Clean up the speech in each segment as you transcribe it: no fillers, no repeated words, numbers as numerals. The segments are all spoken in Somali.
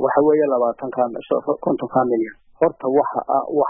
waxa weeye 20 milyan horta waxa wax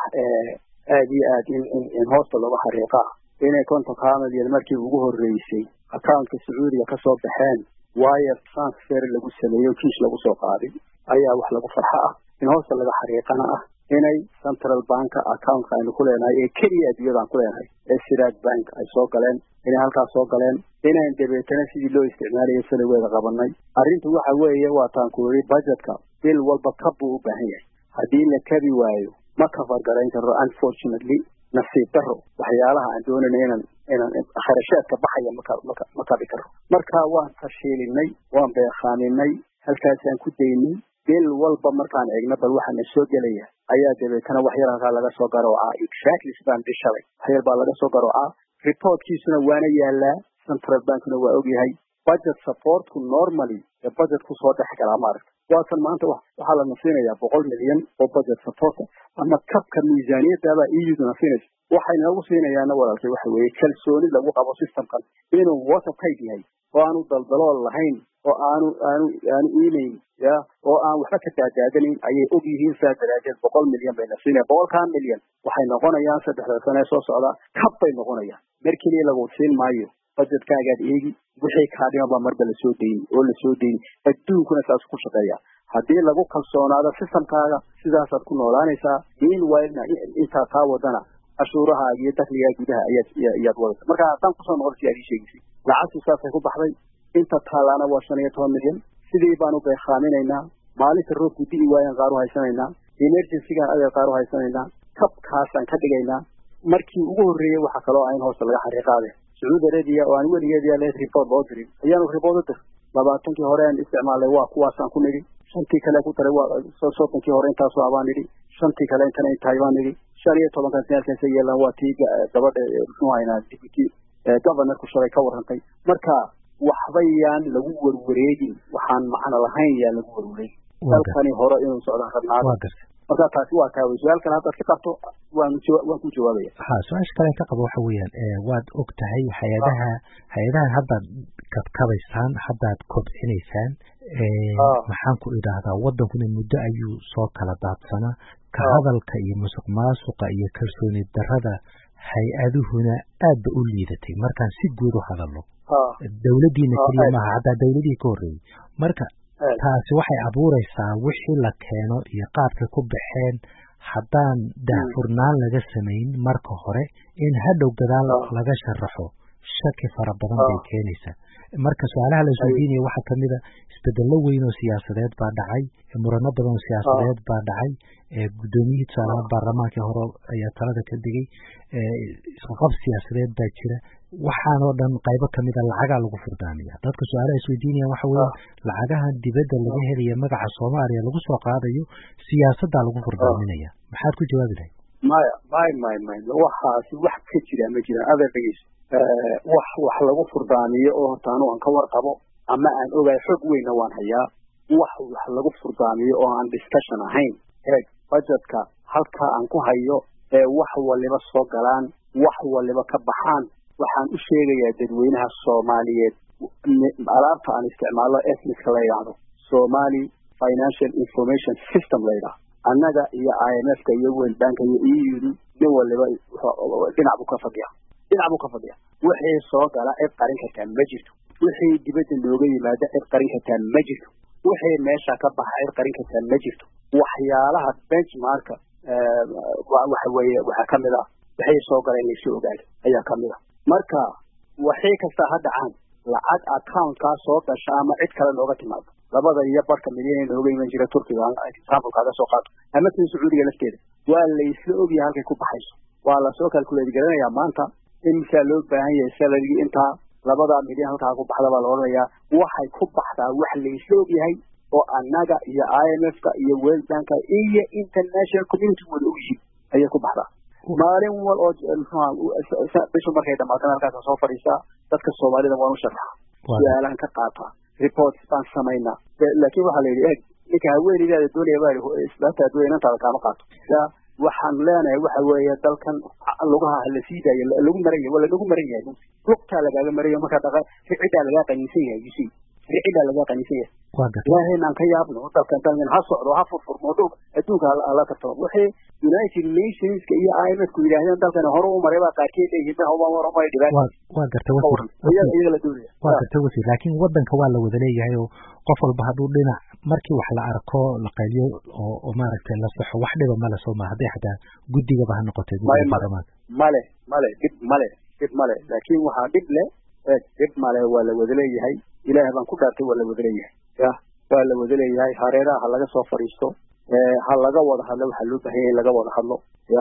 aad iyo aad in hoosta looga xariiqa inay 50 milyan markii ugu horeysay accountka Sacuudiga ka soo baxeen wire transfer lagu sameeyo kiish lagu soo qaaday ayaa wax lagu farxaa in hoosta laga xariiqana inay central bank account aynu ku leenahay ee kaliya adduunyada ku leenahay ee Siraj Bank ay soo galeen inay halkaas soo galeen inay dabeetana sidii loo isticmaalayo sanadeeda qabanay arrintu waxa weeye waa taan ku yiri budgetka bil walba ka buu u baahan yahay hadii la kabi waayo ma ka fargarayn karo unfortunately nasiib daro waxyaalaha aan doonayno inaan kharashaadka baxaya ma ka bikaro marka waan fashilinay waan beeqaaninay halkaas aan ku daynay bil walba markaan eegna bal waxa soo galaya ayaa dabeetana wax yar halka laga soo garooca exactly sidaan bishalay hayr baa laga soo garooca reportkiisuna waana yaala central bankna waa og yahay budget support ku normally the budget ku soo dhaxgalaa maarka waasan maanta waxa la nasiinayaa 100 milyan oo budget support ama kabka miisaaniyada baa EU nasiinaysa waxay nagu siinayaan walaalkay waxa weeye kalsooni lagu qabo systemkan inuu watertight yahay oo aanu daldalool lahayn oo aanu email ya oo aan waxba ka taagaaganin ayay og yihiin saadaradeed 100 milyan bay nasiinayaan 100 milyan waxay noqonayaan 3 sano soo socda kab bay noqonayaan markii lagu siin maayo budgetkaaga eegi wixii ka dhigaba marba la soo deeyay adduunkuna saas ku shaqeeya hadii lagu kalsoonaado systemkaaga sidaas aad ku noolaanaysaa in wayna inta ka wadana ashuuraha iyo dakhliga gudaha ayaad wada marka tan ku soo noqon si ay sheegay lacagtu saasay ku baxday inta talana waa 15 milyan sidii baanu beeqaaminaynaa maalinta roobku dii waayaan qaar u haysanaynaa emergency-ga ayaa qaar u haysanaynaa kabkaasaan ka dhigaynaa markii ugu horeeyay waxa kale oo ay hoosta laga xariiqaaday Saudi Arabia oo aan weligeed la report loo dirin ayaanu report u dir 20kii hore aan isticmaalay waa kuwaasaan ku niri shantii kale ku taray waa soo kii hore intaas oo abaan niri shantii kale inta ay tahay baan niri 15 sanadkaas yeelan waa tii gabadha ruuxayna deputy governor ku shalay ka warantay marka waxbayaan lagu warwareegin waxaan macna lahayn yaa lagu warwareegin dalkani hore inuu socdo rabnaa marka taasi waa ka su'aalkan hadda ka qabto waan ku jawaabaya su'aasha kale ka qabo waxa weeyaan waad og tahay hay'adaha hadda kabaysaan haddaad kobcinaysaan maxaan ku idhaahdaa wadankuna muddo ayuu soo kala daadsana ka hadalka iyo musuqmaasuqa iyo kalsooni darrada hay-aduhuna aad ba u liidatay markaan si guud u hadalno dawladdiina keliya maaha haddaa dawladihii ka horreeyey marka taasi waxay abuuraysaa wixii la keeno iyo qaabka ku baxeen haddaan daahfurnaan laga samayn marka hore in hadhow gadaal laga sharaxo shaki fara badan bay keenaysaa marka su'aalaha la isweydiinaya waxaa kamid a isbedello weyn oo siyaasadeed baa dhacay murano badan oo siyaasadeed baa dhacay gudoomiyihii tusaalaha baarlamaankii hore ayaa talada ka digay isqab siyaasadeed baa jira waxaanoo dhan qaybo kamid a lacagaa lagu furdaamiya dadka su'aalaha isweydiinaya waxa weeye lacagaha dibadda laga helaya magaca Soomaaliya lagu soo qaadayo siyaasadda lagu furdaaminaya maxaad ku jawaabi lahayd maya waxaasi wax ka jira ma jiraan adeegays wax lagu furdaamiyo oo taanu aan ka warqabo ama aan ogaay xog weyn waan hayaa wax lagu furdaamiyo oo aan discussion ahayn budgetka halka aan ku hayo wax waliba soo galaan wax waliba ka baxaan waxaan u sheegayaa dadweynaha Soomaaliyeed alaabta aan isticmaalo ethnic la yiraahdo Somali Financial Information System la yiraahdo annaga iyo IMF ka iyo World Bank iyo EU iyo waliba dhinac ka fadhiya wixii soo gala ee qarinka kan ma jirto wixii dibadda looga yimaado ee qarinka kan ma jirto wixii meesha ka baxay qarinka kan ma jirto waxyaalaha benchmark waxa weeye waxa kamid ah wixii soo galay in la ogaado ayaa kamid ah marka wixii kasta hadda aan lacag account ka soo gasha ama cid kale looga timaado labada iyo barka milyan looga iman jira Turkiga example kaga soo qaato ama tan Sacuudiga lafteeda waa la isla ogyahay halkay ku baxayso waa la soo calculate garanayaa maanta in loo baahan yahay salary inta labada milyan halka ku baxda la oranayaa waxay ku baxdaa wax la isla ogyahay oo annaga iyo IMF ka iyo World Bank iyo international community wada ogyihiin ayay ku baxdaa maalin wal oo bisha markay dhamaatana halkaas soo fadhiisa dadka Soomaalida waa u sharaxa su'aalahan ka qaata reports baan sameynaa laakiin waxa la yiri ninka haweeneyda doonaya isbaata doonayna kama qaato waxaan leenahay waxa weeye dalkan lugaha la siidayo lagu maray wala lagu maray lugta laga marayo marka dhaqa cidda laga qaniisan yahay cida laga qaniisay ilaahayna aan ka yaabno dalkan ha socdo ha furfurmo adduunka alla ka tago wixii United Nations iyo IMF ku yiraahdeen dalkan hore u maray baa qaarkeed leeyihiin hawaan war ma dhibaan waa gartay iyaga la doonaya waa gartay wasiir laakiin wadanka waa la wada leeyahay oo qof walba haduu dhinac markii wax la arko la qayliyo oo maaragtay la saxo wax dhiba ma la soo ma haday xataa gudiga ba noqotay male laakiin waxa dhib leh dib male waa la wada leeyahay ilaahay baan ku dhaartay waa la wada leeyahay waa la wada leeyahay hareeraha laga soo fariisto ha laga wada hadlo waxa loo baahan yahay laga wada hadlo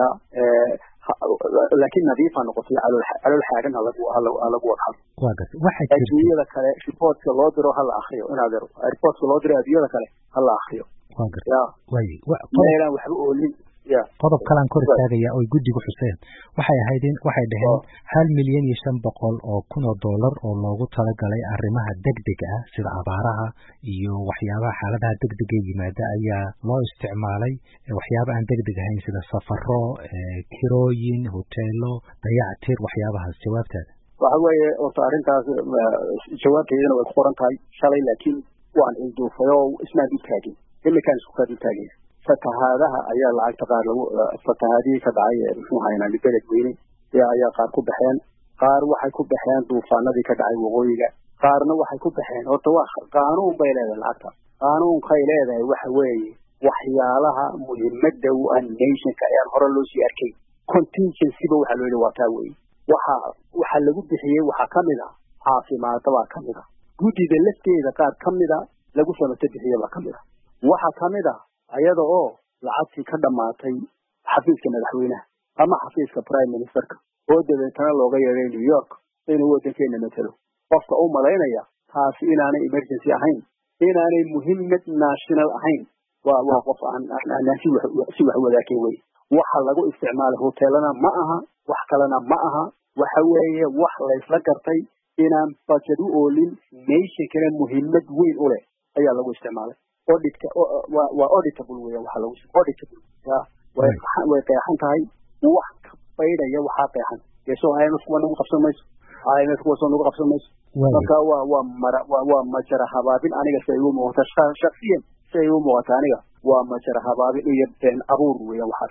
laakiin nadiif aan noqotay alal xaagan lagu wada hadlo waxa jirta kale reportka loo diro hal akhriyo inaad reportka loo diro adiyada kale hal akhriyo waxba oolin qodob kalaan kor istaagaya oo gudigu xuseen waxay dhaheen 1,500,000 oo dollar oo loogu talagalay arrimaha degdega ah sida abaaraha iyo waxyaabaha xaaladaha degdega yimaada ayaa loo isticmaalay waxyaabo aan degdeg ahayn sida safaro kirooyin hoteelo dayactir waxyaabahaas jawaabtaada waxa weeye oo arintaas jawaabteedana way qoran tahay shalay laakiin waan ilduufayo ismaan ditaagin ilaa isku taagin fatahadaha ayaa lacagta qaar lagu fatahadii ka dhacay muxuu haynaa beelad weyne ayaa qaar ku baxeen qaar waxay ku baxeen duufaanadii ka dhacay waqooyiga qaarna waxay ku baxeen horta waa qaanuun bay leedahay lacagta qaanuunkay leedahay waxa weeye waxyaalaha muhiimada u ah nationka ee hore loo sii arkay contingency ba waxa loo yiri waa taa weeye waxa lagu bixiyay waxa kamid ah caafimaadka waa kamid ah gudida lafteeda qaar kamid ah lagu sameeyay bixiyay waa kamid ah waxa kamid ah ayada oo lacagtii ka dhamaatay xafiiska madaxweynaha ama xafiiska prime ministerka oo dabeetana looga yeeray New York inuu wadankeena matalo qofka uu maleynaya taasi inaanay emergency ahayn inaanay muhiimad national ahayn waa qof aan si wax wadaagay way waxa lagu isticmaalay hoteelana ma aha wax kalena ma aha waxa weeye wax la isla gartay inaan budget u oolin nation kale muhiimad weyn u leh ayaa lagu isticmaalay auditka waa auditable weeye waxa lagu auditable way qeexan tahay wax ka baydaya waxa qeexan yeesho IMF kuwa nagu qabsamayso marka waa majara habaabin aniga say ugu muuqata shakhsiyan say ugu muuqata aniga waa majara habaabin iyo been abuur weeye waxa